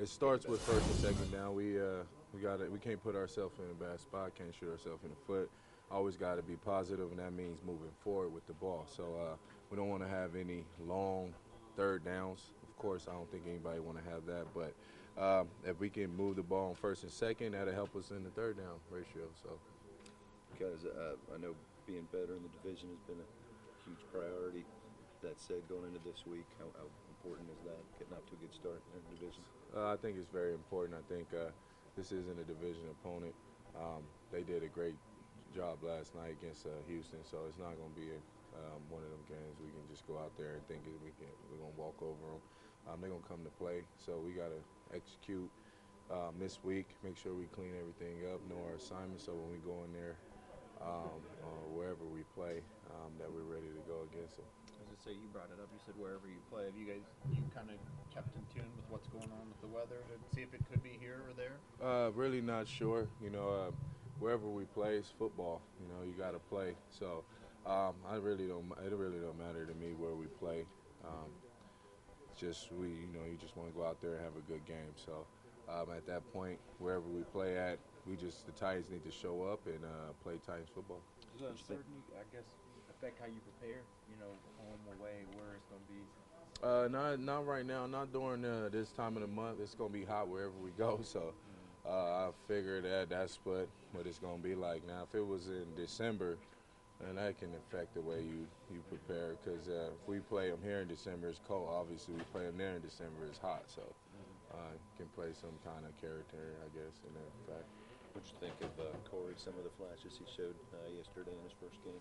It starts with first and second down. We can't put ourselves in a bad spot. Can't shoot ourselves in the foot. Always got to be positive, and that means moving forward with the ball. So we don't want to have any long third downs. Of course, I don't think anybody want to have that. But if we can move the ball on first and second, that'll help us in the third down ratio. So, guys, I know being better in the division has been a huge priority. That said, going into this week, how important is that, getting off to a good start in the division? I think it's very important. I think this isn't a division opponent. They did a great job last night against Houston, so it's not going to be one of them games we can just go out there and think we're going to walk over them. They're going to come to play, so we got to execute this week, make sure we clean everything up, know our assignments, so when we go in there, wherever we play, that we're ready to go against them. As I say, you brought it up. You said wherever you play. Have you kind of kept in tune with what's going on with the weather to see if it could be here or there? Really not sure. Wherever we play, it's football. You got to play. So it really don't matter to me where we play. It's just you just want to go out there and have a good game. So at that point, wherever we play at, the Titans need to show up and play Titans football. Does the uncertainty, I guess, affect how you prepare? Home, away, where it's going to be? Not right now. Not during this time of the month. It's going to be hot wherever we go. So I figured that's what it's going to be like. Now, if it was in December, then that can affect the way you prepare. Because if we play them here in December, it's cold. Obviously, we play them there in December, it's hot. So can play some kind of character, I guess, in that fact. What did you think of Corey, some of the flashes he showed yesterday in his first game?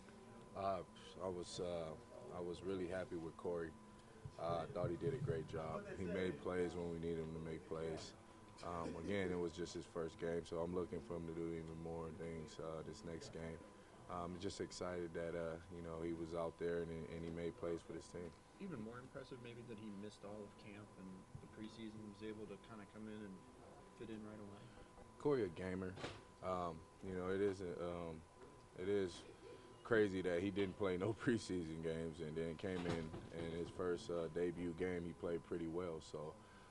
I was really happy with Corey. I thought he did a great job. He made plays when we needed him to make plays. Again, it was just his first game, so I'm looking for him to do even more things this next game. I'm just excited that he was out there and he made plays for this team. Even more impressive maybe that he missed all of camp and the preseason, was able to kind of come in and fit in right away. Corey a gamer. It is crazy that he didn't play no preseason games and then came in his first debut game. He played pretty well. So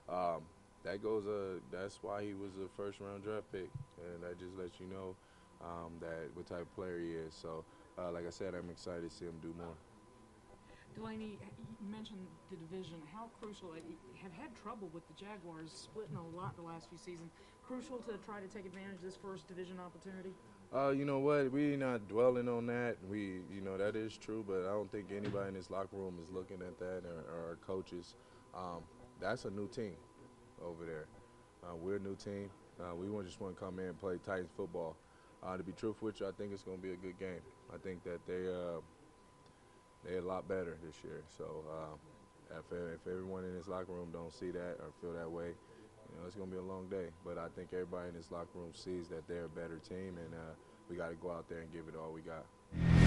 that's why he was a first-round draft pick, and that just lets you know that what type of player he is. So, like I said, I'm excited to see him do more. Delaney, you mentioned the division. How crucial? Have had trouble with the Jaguars splitting a lot the last few seasons. Crucial to try to take advantage of this first division opportunity? You know what? We're not dwelling on that. That is true, but I don't think anybody in this locker room is looking at that or our coaches. That's a new team over there. We're a new team. We just want to come in and play Titans football. To be truthful with you, I think it's going to be a good game. I think that they're a lot better this year. So if everyone in this locker room don't see that or feel that way, it's going to be a long day. But I think everybody in this locker room sees that they're a better team, and we got to go out there and give it all we got.